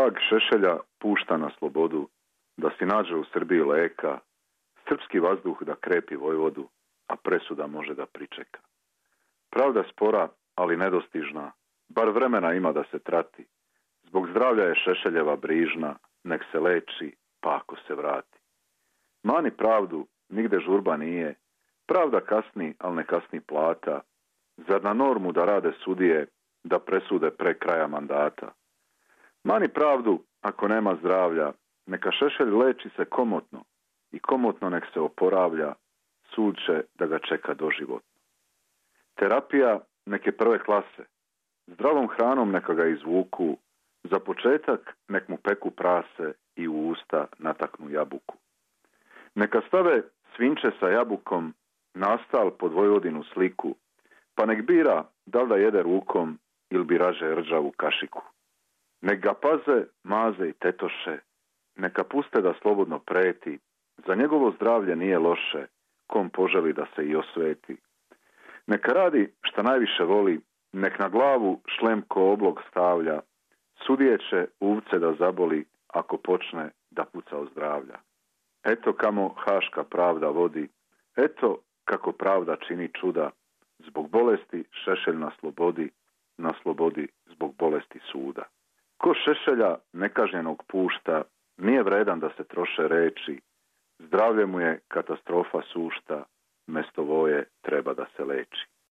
Trag Šešelja pušta na slobodu, da si nađe u Srbiji leka, srpski vazduh da krepi Vojvodu, a presuda može da pričeka. Pravda spora, ali nedostižna, bar vremena ima da se trati. Zbog zdravlja je Šešeljeva brižna, nek se leči, pa ako se vrati. Mani pravdu, nigde žurba nije, pravda kasni, al ne kasni plata. Zar na normu da rade sudije, da presude pre kraja mandata? Mani pravdu, ako nema zdravlja, neka Šešelj leči se komotno i komotno nek se oporavlja, sud će da ga čeka doživotno. Terapija neke prve klase, zdravom hranom neka ga izvuku, za početak nek mu peku prase i u usta nataknu jabuku. Neka stave svinče sa jabukom, nastal pod Vojvodinu sliku, pa nek bira da li da jede rukom ili bi raže rđavu kašiku. Nek ga paze, maze i tetoše, neka puste da slobodno preti, za njegovo zdravlje nije loše, kom poželi da se i osveti. Neka radi šta najviše voli, nek na glavu šlem ko oblog stavlja, sudije će uvce da zaboli ako počne da puca o zdravlja. Eto kamo haška pravda vodi, eto kako pravda čini čuda, zbog bolesti Šešelj na slobodi zbog bolesti suda. Ko Šešelja nekažnjenog pušta, nije vredan da se troše reči, zdravlje mu je katastrofa sušta, mesto voje treba da se leči.